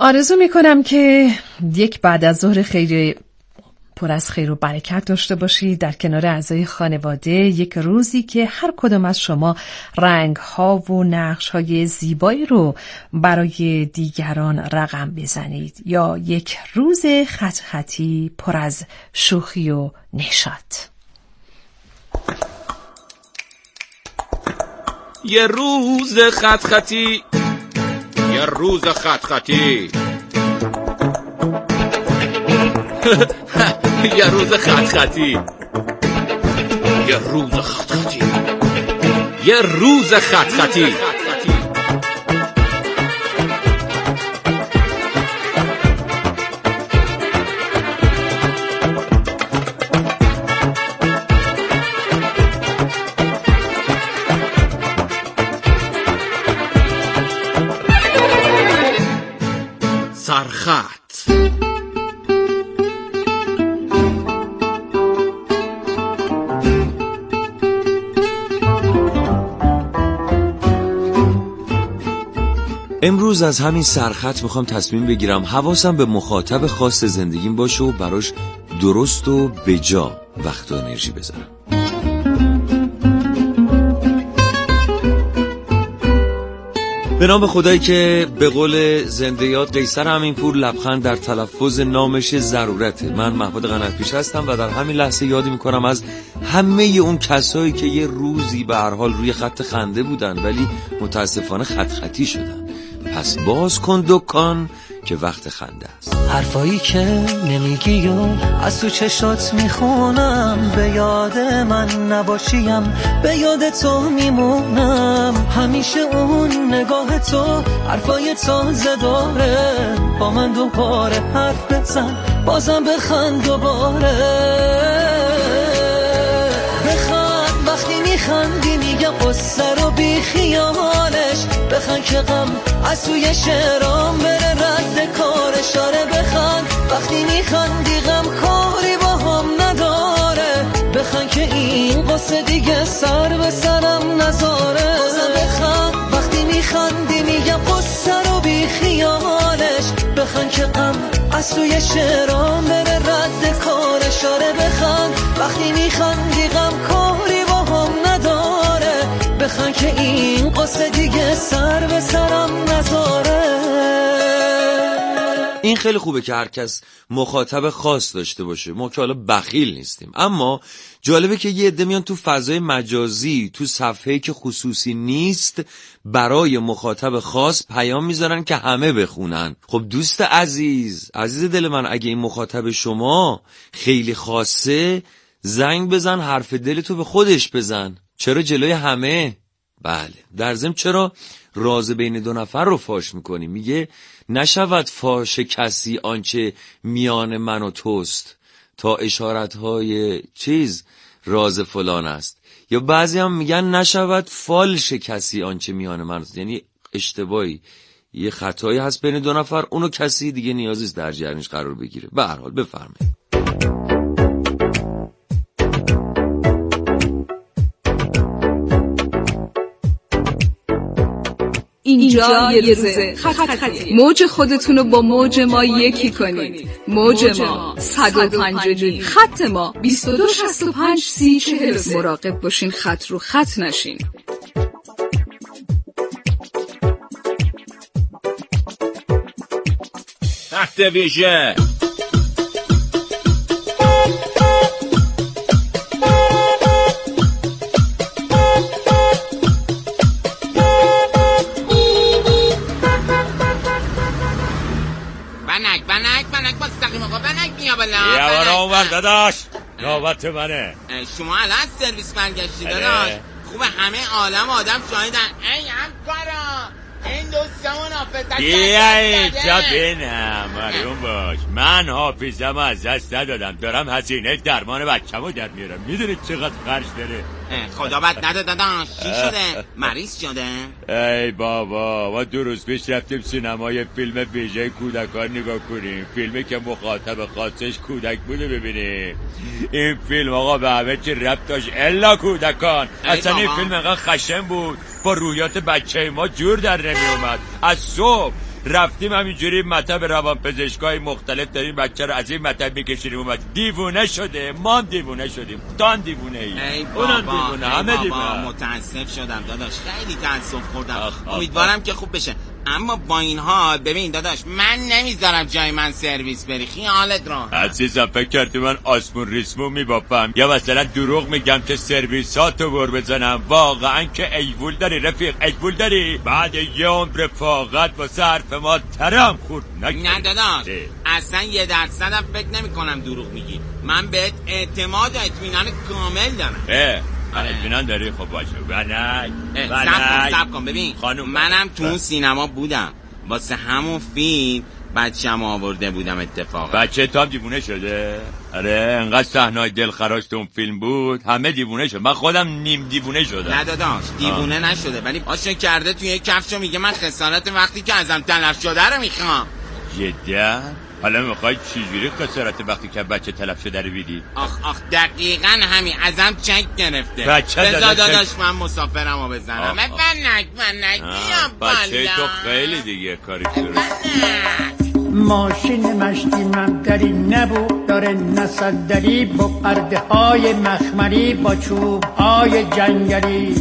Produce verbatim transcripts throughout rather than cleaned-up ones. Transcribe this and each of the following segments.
آرزو میکنم که یک بعد از ظهر خیلی پر از خیر و برکت داشته باشید در کنار اعضای خانواده. یک روزی که هر کدام از شما رنگ ها و نقش های زیبایی رو برای دیگران رقم بزنید، یا یک روز خط خطی پر از شوخی و نشاط. یه روز خط خطی، یه روز خط خطی یه روز خط خطی یه روز خط خطی یه روز خط خطی سرخط. امروز از همین سرخط میخوام تصمیم بگیرم حواسم به مخاطب خاص زندگیم باشه و براش درست و بجا وقت و انرژی بذارم. به نام خدایی که به قول زنده یاد قیصر همینپور لبخند در تلفظ نامش ضرورته. من محمود قنات‌پیش هستم و در همین لحظه یاد میکنم از همه اون کسایی که یه روزی به هر حال روی خط خنده بودن ولی متاسفانه خط خطی شدن. پس باز کن دکان که وقت خنده است. حرفایی که نمیگی و از تو چشات میخونم، به یاد من نباشیم به یاد تو میمونم. همیشه اون نگاه تو حرفای تازه داره، با من دوباره حرف بزن بازم بخند دوباره. بخند وقتی میخندی میگم قصه رو بی خیالش، بخند که غم از توی شعرام بره رد کارش. آره بخند وقتی میخندی غم کاری با هم نداره، بخند که این قصه دیگه سر به سرم نذاره. بازم بخند وقتی میخندی میگم قصه رو بی خیالش، بخند که غم از توی شعرام بره رد کارش. آره بخند وقتی میخندی غم کاری با هم نداره، بخند که این قصه دیگه سر به سرم نذاره. این خیلی خوبه که هر کس مخاطب خاص داشته باشه، ما که حالا بخیل نیستیم، اما جالبه که یه عده میان تو فضای مجازی، تو صفحه‌ای که خصوصی نیست، برای مخاطب خاص پیام میذارن که همه بخونن. خب دوست عزیز، عزیز دل من، اگه این مخاطب شما خیلی خاصه، زنگ بزن حرف دلتو به خودش بزن. چرا جلوی همه؟ بله، در ضمن چرا راز بین دو نفر رو فاش میکنی؟ میگه نشود فاش کسی آنچه میان من و توست، تا اشارتهای چیز راز فلان است. یا بعضی هم میگن نشود فالش کسی آنچه میان من و توست، یعنی اشتباهی، یه خطایی هست بین دو نفر، اونو کسی دیگه نیازیست در جریانش قرار بگیره. به هر حال بفرمایید. اینجا یه روزه خط خطی. موج خودتونو با موج ما یکی کنید. موج ما صد و پنج، خط ما بیست و دو شصت و پنج سی چهل و سه. مراقب باشین خط رو خط نشین. تحت ویژه بنک بنک بنک مستقیم آقا بنک بیا بالا. بیا بالا اومد داداش، نوبت منه. شما الان سرویس برگشتی داداش؟ خوبه همه عالم آدم شاهدن. ای همکارا این دوستمون حافظت بیا اینجا بینم آروم باش. من حافظم از دست ندادم، دارم هزینه درمان بچه‌مو در میارم. میدونی چقدر خرج داره؟ خدا بد نده داداش. چی شده؟ مریض شده؟ ای بابا، ما دو روز پیش رفتیم سینمای فیلم ویژه کودکان نگاه کنیم، فیلمی که مخاطب خاصش کودک بوده ببینیم. این فیلم آقا به همه چی ربط داشت الا کودکان. اصلا این فیلم انقدر خشن بود با رویات بچه ما جور در نمی اومد. از صبح رفتیم همینجوری مطب روانپزشکای مختلف داریم بچه رو از این مطب میکشیدیم اومد دیوونه شده، ما دیوونه شدیم، تان دیوونه ای ای اونم بابا دیوونه، ای همه بابا دیوونه. متاسف شدم داداش، خیلی تاسف خوردم. آخ، آخ، امیدوارم آخ. که خوب بشه. اما با این حال ببین داداش، من نمیذارم جای من سرویس بری، خیالت راحت. عزیزم فکر کردی من آسمون ریسمو میبافم یا مثلا دروغ میگم که سرویساتو بر بزنم؟ واقعا که ایول داری رفیق، ایول داری. بعد یه عمر رفاقت با حرف ما ترم خورد نکنی. نه داداش اصلا یه درصدم فکر نمی کنم دروغ میگی. من بهت اعتماد و اطمینان کامل دارم. اه اطمینان داری؟ خب باشه. بنای سب کن سب کن ببین خانوم، منم تو اون سینما بودم، واسه همون فیلم بچه‌م آورده بودم اتفاقا. بچه تو هم دیوونه شده؟ آره انقدر صحنه‌های دلخراش تو اون فیلم بود همه دیوونه شد. من خودم نیم دیوونه شدم. نه داداش دیوونه آه. نشده، ولی آشون کرده توی کفشو میگه من خسارت وقتی که ازم تلف شده رو میخوام. جدا؟ حالا میخوای چجوری خسارت وقتی که بچه تلف شده رو بیدی؟ آخ آخ دقیقاً همین، ازم چک گرفته. بچه بذار داداش من مسافرم رو بزنم. آخ، آخ. منک منک بیا بالا. بچه تو خیلی دیگه کاری شروع. ماشین مشتی مبدری نبود داره نصدری با پرده های مخمری با چوب های جنگلی،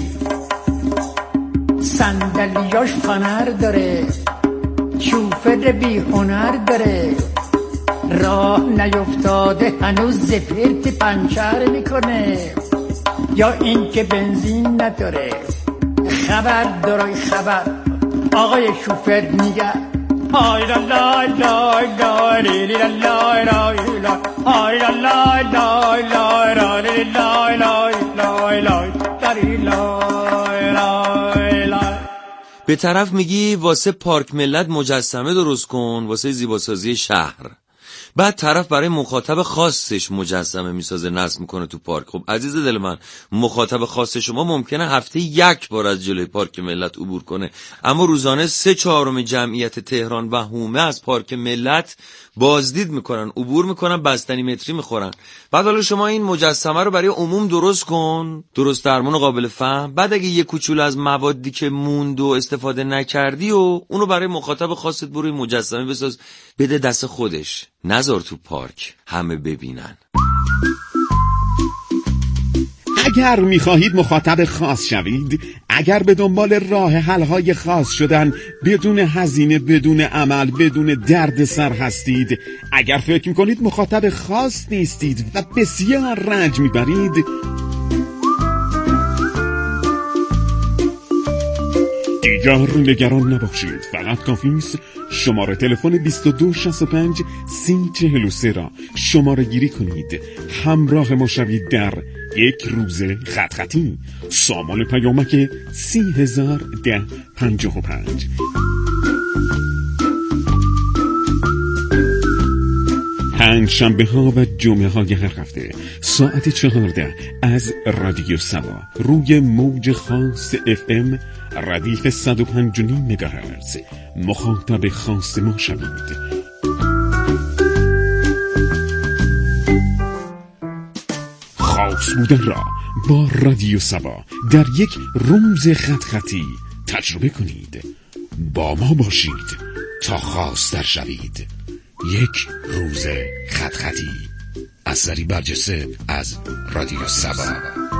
صندلیاش فنر داره، شوفر بی هنر داره، راه نیفتاده هنوز زفرت پنچر میکنه، یا این که بنزین نداره. خبر دارای خبر آقای شوفر میگه آی لا لا لا لا لی لا لا لا لا آی لا لا لا لا لا لی لا لا لا لا لا. به طرف میگی واسه پارک ملت مجسمه درست کن واسه زیباسازی شهر، بعد طرف برای مخاطب خاصش مجسمه میسازه نصب میکنه تو پارک. خب عزیز دل من، مخاطب خاص شما ممکنه هفته یک بار از جلوی پارک ملت عبور کنه، اما روزانه سه چهارم جمعیت تهران و حومه از پارک ملت بازدید میکنن، عبور میکنن، بستنی متری میخورن. بعد حالا شما این مجسمه رو برای عموم درست کن، درست درمون و قابل فهم، بعد اگه یه کوچولو از موادی که موند و استفاده نکردی و اونو برای مخاطب خاصت بروی مجسمه بساز، بده دست خودش، نذار تو پارک همه ببینن. اگر میخواهید مخاطب خاص شوید، اگر به دنبال راه حل‌های خاص شدن بدون هزینه، بدون عمل، بدون درد سر هستید، اگر فکر میکنید مخاطب خاص نیستید و بسیار رنج میبرید، دیگر نگران نباشید. فقط کافی است شماره تلفن بیست و دو شصت و پنج سی چهل و سه را شماره گیری کنید. همراه ما شوید در یک روز خط خطی. سامان پیامک سی هزار ده پنجاه و پنج. پنج شنبه ها و جمعه های هر هفته ساعت چهارده از رادیو سبا روی موج خاص اف ام ردیف صد و پنج و نیم مگاهرتز مخاطب خاص ما شوید. خاص بودن را با رادیو سبا در یک روز خط خطی تجربه کنید. با ما باشید تا خاص در شوید. یک روز خط خطی. اثری برجسته از رادیو سبا.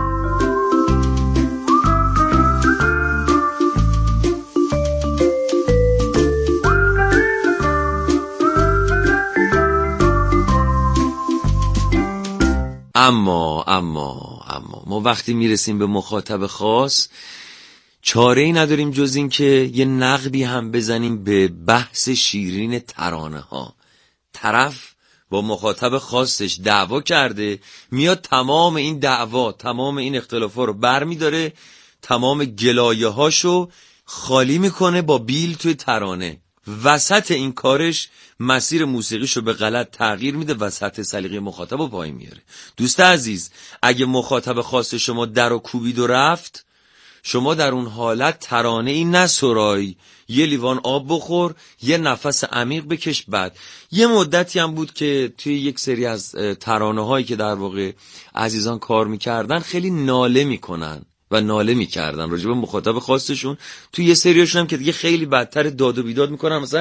اما اما اما ما وقتی میرسیم به مخاطب خاص چاره‌ای نداریم جز این که یه نقبی هم بزنیم به بحث شیرین ترانه ها. طرف با مخاطب خاصش دعوا کرده، میاد تمام این دعوا، تمام این اختلافا رو برمیداره، تمام گلایه هاشو خالی میکنه با بیل توی ترانه. وسط این کارش مسیر موسیقیشو به غلط تغییر میده، وسط سلیقه مخاطب رو پایین میاره. دوست عزیز، اگه مخاطب خاص شما در و کوبید و رفت، شما در اون حالت ترانه ای نسرای، یه لیوان آب بخور، یه نفس عمیق بکش. بعد یه مدتی هم بود که توی یک سری از ترانه هایی که در واقع عزیزان کار میکردن خیلی ناله میکنن. و ناله میکردن راجع به مخاطب خاصشون. تو یه سریاشون هم که دیگه خیلی بدتر داد و بیداد میکنن، مثلا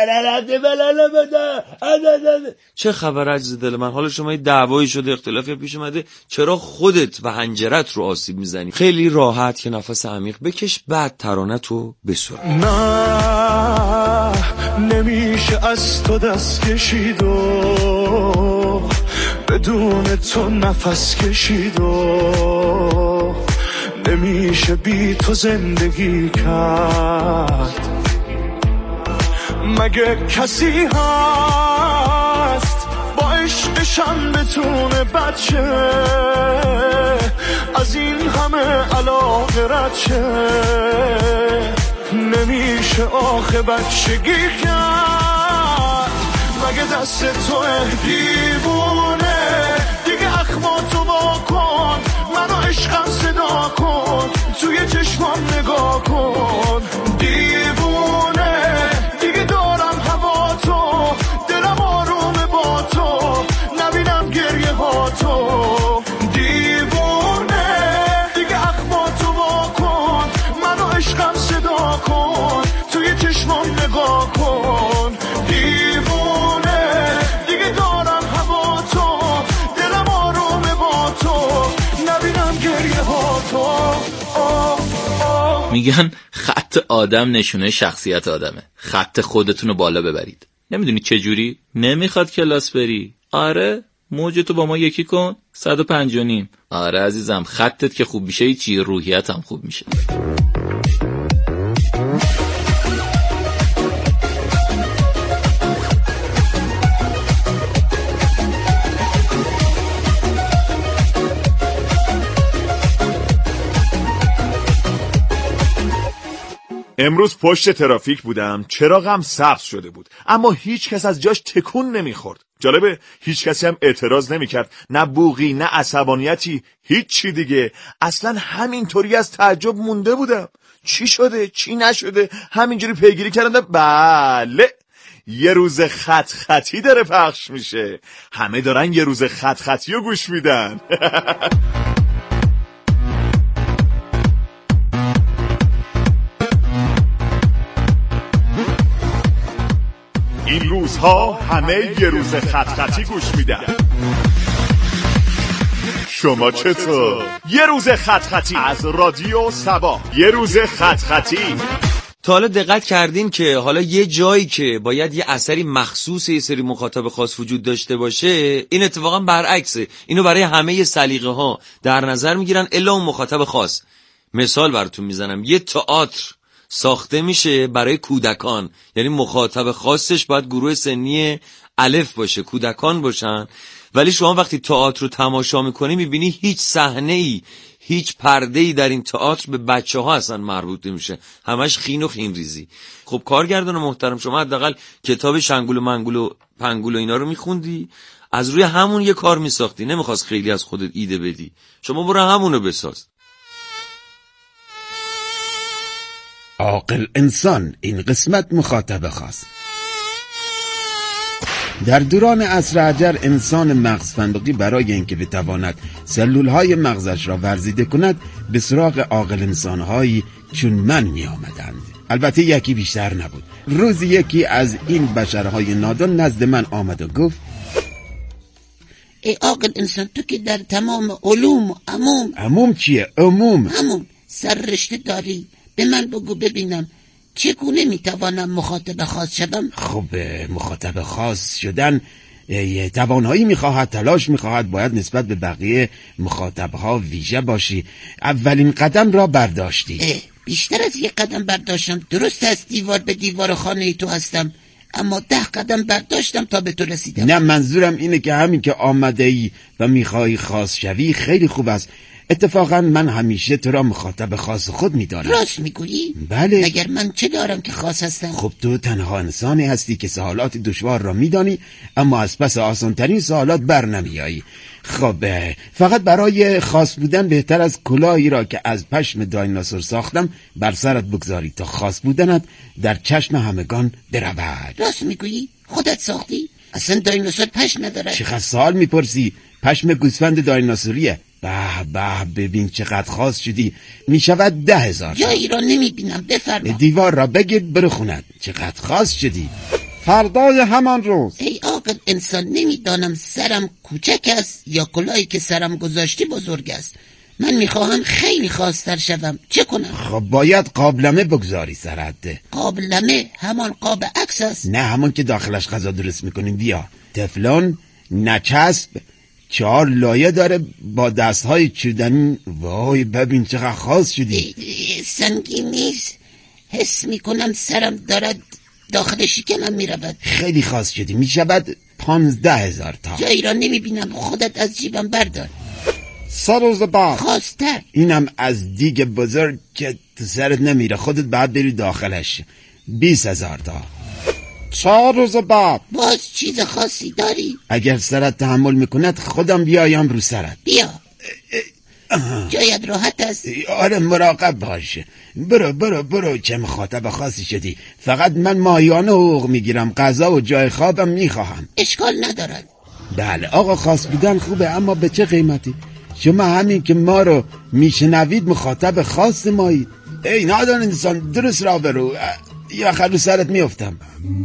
چه خبر عزیز دل من، حالا شما یه دعوایی شده، اختلافی پیش اومده، چرا خودت و حنجرت رو آسیب میزنی؟ خیلی راحت که نفس عمیق بکش، بعد ترانه‌تو بسر. نه نمیشه از تو دست کشید و بدون تو نفس کشید و نمیشه بی تو زندگی کرد. مگه کسی هست با عشقشم بتونه بچه از این همه علاقه رد شه؟ نمیشه آخه بچگی کرد. مگه دست تو دیوونه دیگه اخماتو با کن، منو عشقم صدا کن، توی چشمام نگاه کن. دیوونه دیگه دارم هوا تو، دلم آرومه با تو، نبینم گریه ها تو. دیوونه دیگه اخماتو با کن، منو عشقم صدا کن، توی چشمام نگاه کن. دیوونه دیگه دارم هوا تو، دلم آرومه با تو، نبینم گریه ها تو. میگن خط آدم نشونه شخصیت آدمه. خط خودتون رو بالا ببرید. نمیدونی چه جوری؟ نمیخواد کلاس بری؟ آره موجتو با ما یکی کن، صد و پنج و نیم. آره عزیزم، خطت که خوب میشه چی روحیت هم خوب میشه. امروز پشت ترافیک بودم، چراغم سبز شده بود اما هیچ کس از جاش تکون نمیخورد. جالبه هیچ کسی هم اعتراض نمیکرد، نه بوقی نه عصبانیتی، هیچ چی دیگه. اصلا همینطوری از تعجب مونده بودم، چی شده چی نشده، همینجوری پیگیری کردم. بله یه روز خط خطی داره پخش میشه، همه دارن یه روز خط خطی رو گوش میدن. این روزها همه یه روز خط خطی گوش میدن. شما چطور؟ یه روز خط خطی از رادیو سبا. یه روز خط خطی. تا حالا دقت کردین که حالا یه جایی که باید یه اثری مخصوص یه سری مخاطب خاص وجود داشته باشه، این اتفاقا برعکسه. اینو برای همه سلیقه ها در نظر میگیرن الا اون مخاطب خاص. مثال براتون میزنم، یه تئاتر ساخته میشه برای کودکان، یعنی مخاطب خاصش باید گروه سنی الف باشه، کودکان باشن. ولی شما وقتی تئاتر رو تماشا میکنی میبینی هیچ صحنه‌ای، هیچ پرده‌ای در این تئاتر به بچه ها اصلا مربوط نمیشه، همش خین و خین ریزی. خب کارگردان محترم، شما حداقل کتاب شنگول و منگول و پنگول و اینا رو میخوندی، از روی همون یه کار میساختی، نمیخواست خیلی از خودت ایده بدی، شما برو همونو بساز. عاقل انسان، این قسمت مخاطب خاص. در دوران عصر حجر انسان مغز فندقی برای اینکه بتواند سلولهای مغزش را ورزیده کند به سراغ عاقل انسانهایی چون من می آمدند. البته یکی بیشتر نبود. روزی یکی از این بشرهای نادان نزد من آمد و گفت: ای عاقل انسان، تو که در تمام علوم عموم عموم چیه؟ عموم همون سررشته داری، به من بگو ببینم چگونه میتوانم مخاطب خاص شدم؟ خب مخاطب خاص شدن توانایی میخواهد، تلاش میخواهد، باید نسبت به بقیه مخاطبها ویژه باشی. اولین قدم را برداشتی. بیشتر از یک قدم برداشتم. درست است دیوار به دیوار خانه تو هستم، اما ده قدم برداشتم تا به تو رسیدم. نه، منظورم اینه که همین که آمده ای و میخوای خاص شوی خیلی خوب است. اتفاقا من همیشه تو را مخاطب خاص خود میدانم. راست میگویی؟ بله. مگر من چه دارم که خاص هستم؟ خب تو تنها انسانی هستی که سوالات دشوار را میدانی اما از پس آسانترین سوالات بر نمیایی. خب فقط برای خاص بودن بهتر از کلاهی را که از پشم دایناسور ساختم بر سرت بگذاری تا خاص بودنت در چشم همگان برود. راست میگویی؟ خودت ساختی؟ اصلا دایناسور پشم نداره. چقدر سوال میپرسی؟ پشم گوسفند دایناسوریه. به به ببین چقدر خاص شدی. می شود ده هزار. جایی را نمی بینم، بفرما. دیوار را بگیر برو خونت. چقدر خاص شدی. فردای همان روز. ای عاقل انسان، نمیدانم سرم کوچک است یا کلاهی که سرم گذاشتی بزرگ است. من میخواهم خیلی خاص‌تر شوم، چه کنم؟ خب باید قابلمه بگذاری سرت. قابلمه همان قاب عکس است؟ نه، همون که داخلش غذا درست میکنیم. بیا تفلون، نچسب، چهار لایه داره با دستهای چوبدنی. وای ببین چقدر خاص شدی. سنگین نیست، حس میکنم سرم دارد داخل شکمم میرود. خیلی خاص شدی. میشود پانزده هزار تا. جایی را نمیبینم، خودت از جیبم بردار. سه روز بعد. خواستر. اینم از دیگ بزرگ که تو سرت نمیره، خودت باید بری داخلش. بیس هزار تا. چهار روز بعد. باز چیز خاصی داری؟ اگر سرت تحمل میکند خودم بیایم رو سرت. بیا. جایت راحت است؟ آره مراقب باش. برو برو برو. چه مخاطب خاصی شدی. فقط من ماهیانه حقوق میگیرم، غذا و جای خوابم میخواهم. اشکال ندارد. بله آقا، خاص بودن خوبه، اما به چه قیمتی؟ شما همین که ما رو میشنوید مخاطب خاص مایید. ای نادان انسان، درست را برو یا خلو سرت میافتم.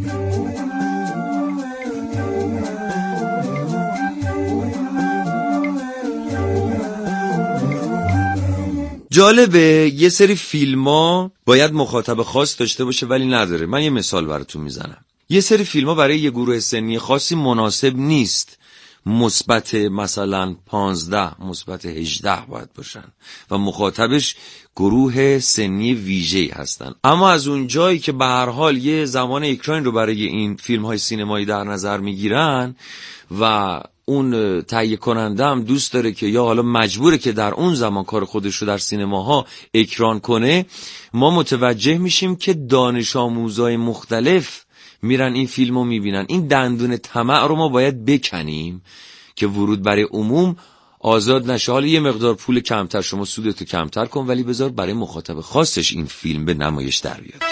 جالبه یه سری فیلم ها باید مخاطب خاص داشته باشه ولی نداره. من یه مثال براتون میزنم. یه سری فیلم ها برای یه گروه سنی خاصی مناسب نیست. مثبت مثلا پانزده، مثبت هجده باید باشن و مخاطبش گروه سنی ویژه‌ای هستن. اما از اون جایی که به هر حال یه زمان اکران رو برای این فیلم های سینمایی در نظر میگیرن و اون تهیه کننده هم دوست داره که یا حالا مجبوره که در اون زمان کار خودش رو در سینماها اکران کنه، ما متوجه میشیم که دانش آموزای مختلف میرن این فیلم رو میبینن. این دندون طمع رو ما باید بکنیم که ورود برای عموم آزاد نشه. حالا یه مقدار پول کمتر، شما سودتو کمتر کن ولی بذار برای مخاطب خاصش این فیلم به نمایش در بیاد.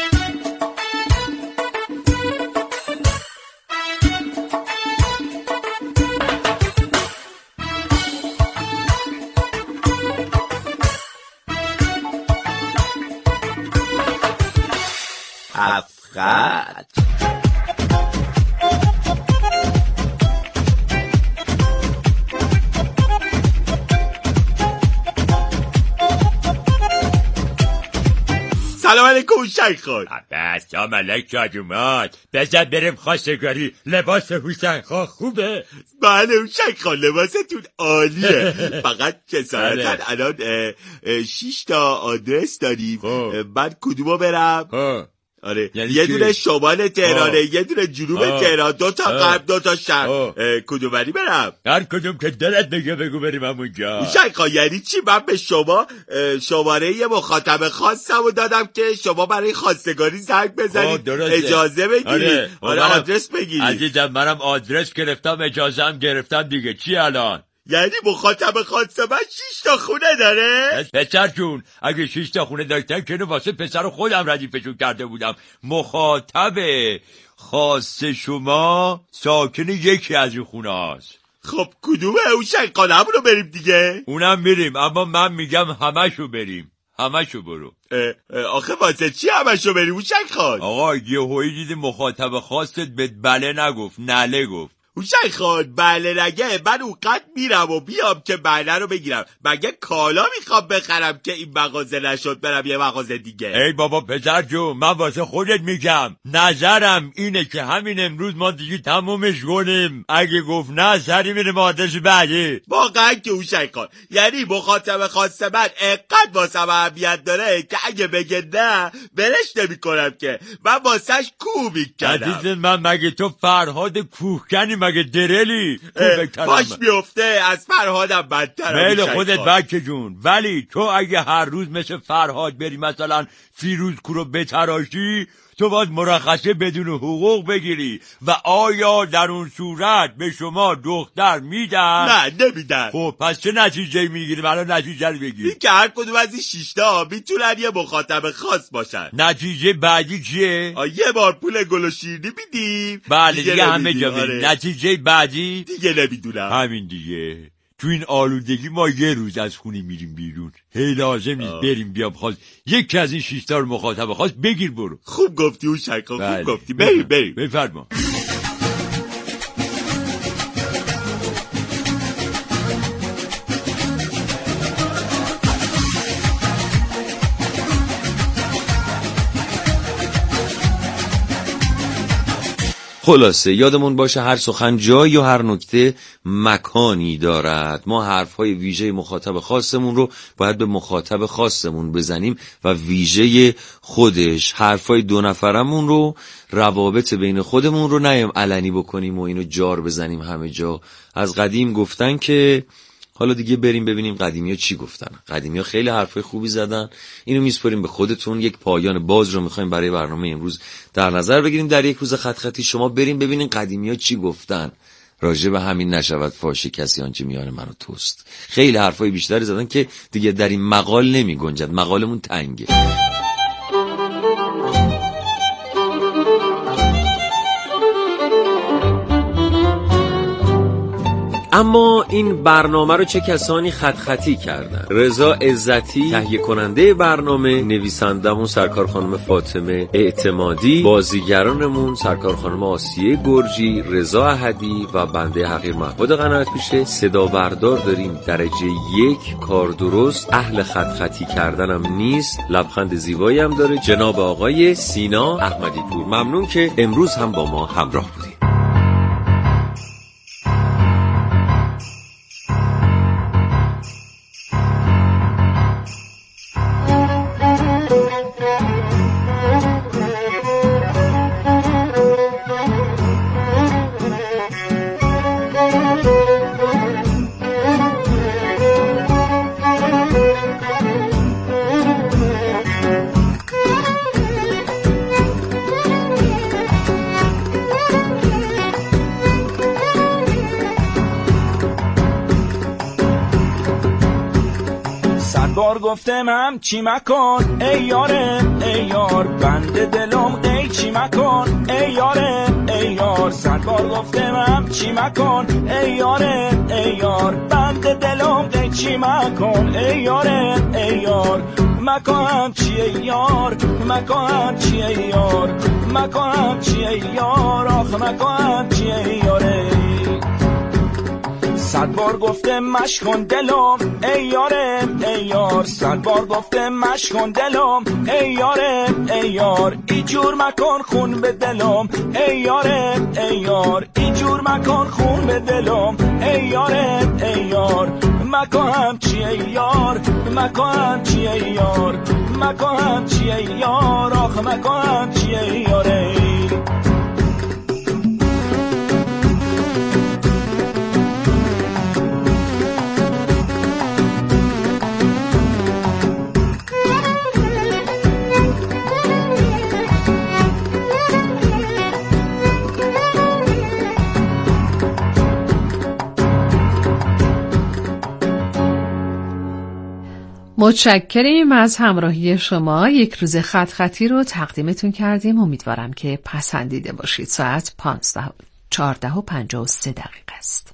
افخط سلام علیکم شیخ خان. بس یا ملک جادومات، بذار بریم خواستگاری. لباس حسین خان خوبه؟ بله شیخ خان لباستون عالیه. فقط جسارتاً الان شش تا آدرس داریم. بعد کدومو برم؟ آره یه دونه شمال تهرانه، یه دونه جنوب تهران، دو تا غرب، دو تا شرق. کدوم بری برم؟ هر کدوم که دلت بگه بگو بریم همونجا. شیخا یعنی چی؟ من به شما شماره یه مخاطب خاصمو دادم که شما برای خواستگاری زنگ بزنید، اجازه بگیرید. آره, آره آدرس بگیرید. عزیزم منم آدرس گرفتم، اجازه هم گرفتم دیگه. چی الان؟ یعنی مخاطب خاص من شش تا خونه داره؟ پسر جون اگه شش تا خونه داشتن که واسه پسر خودم ردیفشون کرده بودم. مخاطب خاص شما ساکن یکی از این خونه هست. خب کدومه؟ اون شیقانه همونو بریم دیگه. اونم میریم، اما من میگم همشو بریم. همشو برو. اه اه آخه واسه چی همشو بریم اون شیقان؟ آقا یه هایی دیدی مخاطب خاصت بهت بله نگفت، نله گفت. حسین خان بله نگه من اونقدر میرم و بیام که بله رو بگیرم. مگه کالا میخوام بخرم که این مغازه نشد برم یه مغازه دیگه؟ ای بابا پسر جو، من واسه خودت میگم. نظرم اینه که همین امروز ما دیگه تمومش کنیم. اگه گفت نه سری میریم آدرس بعدی. واقعا که حسین خان یعنی مخاطب خاص من انقدر واسه من اهمیت داره که اگه بگه نه برش نمیکنم که من واسهش کوه میکنم. عزیز من مگه تو فرهاد کوهکنی؟ مگه درلی؟ باش میفته از فرهادم بدترم. میل خودت بکه جون، ولی تو اگه هر روز مثل فرهاد بری مثلا فیروزکو رو بتراشی، تو باید مرخصه بدون حقوق بگیری. و آیا در اون صورت به شما دختر میدن؟ نه نمیدن. خب پس چه نتیجه میگیریم؟ الان نتیجه رو بگیر. این که هر کدوم از این شیشتا میتونن یه مخاطب خاص باشن. نتیجه بعدی چیه؟ یه بار پول گل و شیرینی میدیم. بله دیگه, دیگه همه جا. آره. نتیجه بعدی دیگه نمیدونم. همین دیگه. تو این آلودگی ما یه روز از خونه میریم بیرون، هی لازم نیست بریم بیام خواست یکی از این شیشتا رو مخاطب خواست بگیر برو. خوب گفتی اون شکا، خوب بله. گفتی. بریم بریم. بفرما. خلاصه یادمون باشه هر سخن جایی و هر نکته مکانی دارد. ما حرفهای ویژه مخاطب خاصمون رو باید به مخاطب خاصمون بزنیم و ویژه خودش. حرفهای دو نفرمون رو، روابط بین خودمون رو نیم علنی بکنیم و اینو جار بزنیم همه جا. از قدیم گفتن که حالا دیگه بریم ببینیم قدیمی ها چی گفتن. قدیمی ها خیلی حرفای خوبی زدن، اینو میسپاریم به خودتون. یک پایان باز رو میخوایم برای برنامه امروز در نظر بگیریم. در یک روز خط خطی شما بریم ببینین قدیمی ها چی گفتن. راجع به همین نشود فاشه کسی آنچه میان من و توست. خیلی حرفای بیشتری زدن که دیگه در این مقال نمی گنجد، مقالمون تنگه. اما این برنامه رو چه کسانی خط خطی کردن؟ رضا عزتی تهیه کننده برنامه، نویسندمون سرکار خانم فاطمه اعتمادی، بازیگرانمون سرکار خانم آسیه گرجی، رضا احدی و بنده حقیر محمود قناعت‌پیشه. صدا بردار داریم درجه یک، کار درست، اهل خط خطی کردنم نیست، لبخند زیبایی هم داره، جناب آقای سینا احمدی پور. ممنون که امروز هم با ما همراه بودید. گفتم هم چی مکن ای یاره ای یار، بند دلم ای چی مکن ای یاره ای یار. صد بار گفتم هم چی مکن ای یاره ای یار، بند دلم ای چی مکن ای یاره ای یار. مکن چی ای یار، مکن چی ای یار، مکن چی ای یار، آخ مکن چی ای یاره. صد بار گفتم مشکن دلم ای یاره ای یار، صد بار گفتم مشکن دلم ای یاره ای یار. ای جور مکن خون به دلم ای یاره ای یار، ای جور مکن خون به دلم ای یاره ای یار. مکن چی ای یار، مکن چی ای یار، مکن چی ای یار، آخ مکن چی ای یاره. متشکریم از همراهی شما. یک روز خط خطی رو تقدیمتون کردیم. امیدوارم که پسندیده باشید. ساعت پانزده چهارده و پنجاه و سه دقیقه است.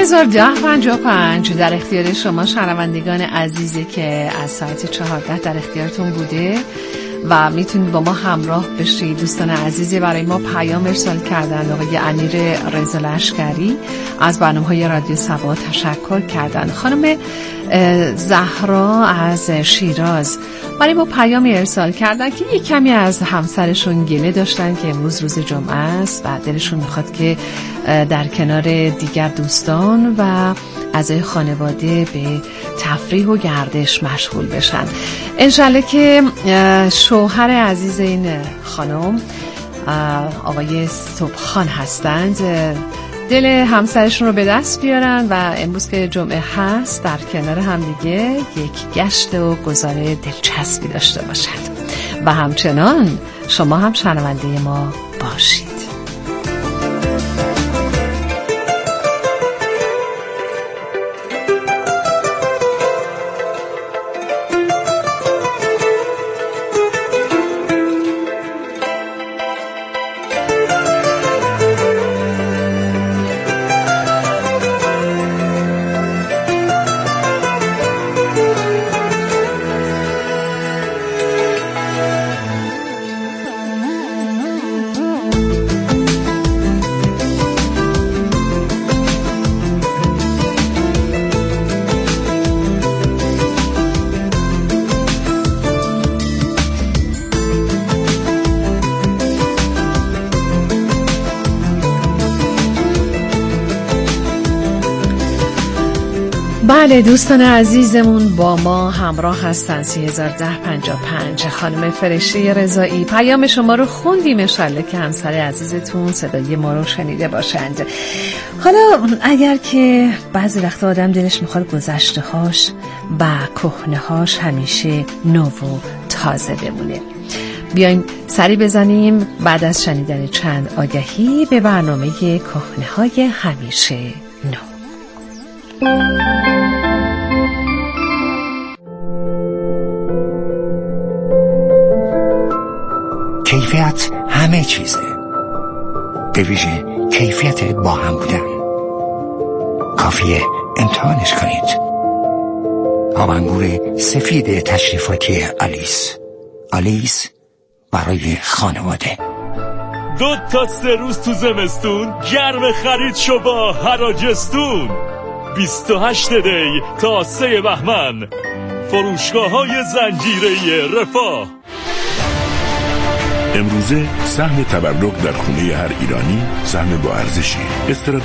هزار و ده پنجاه و پنج در اختیار شما شنوندگان عزیزی که از ساعت چهارده در اختیارتون بوده و میتونید با ما همراه بشید. دوستان عزیزی برای ما پیام ارسال کردن. آقای امیر رضا لشکری از برنامه‌های رادیو سبا تشکر کردن. خانم زهرا از شیراز برای ما پیامی ارسال کردن که یک کمی از همسرشون گله داشتن که امروز روز جمعه است و دلشون میخواد که در کنار دیگر دوستان و اعضای خانواده به تفریح و گردش مشغول بشن. انشالله که شوهر عزیز این خانم آقای صبحخان هستند دل همسرشون رو به دست بیارن و امروز که جمعه هست در کنار همدیگه یک گشت و گذار دلچسبی داشته باشند و همچنان شما هم شنونده ما باشید. بله دوستان عزیزمون با ما همراه هستن. سی هزار و ده پنجاه و پنج خانم فرشته رضایی پیام شما رو خوندیم. انشالله که همسر عزیزتون صدای ما رو شنیده باشند. حالا اگر که بعضی وقت آدم دلش میخواد گذشته هاش و کهنه هاش همیشه نو و تازه بمونه، بیایم سری بزنیم بعد از شنیدن چند آگهی به برنامه کهنه های همیشه نو. کیفیت همه چیزه، به ویژه کیفیت با هم بودن. کافیه امتحانش کنید. آب انگور سفید تشریفاتی آلیس. آلیس برای خانواده. دو تا سه روز تو زمستون گرم خرید شو با حراجستون. بیست و هشت دی تا سه بهمن فروشگاه های زنجیره رفاه. امروزه سهم تبرک در خونه هر ایرانی سهم با ارزشی.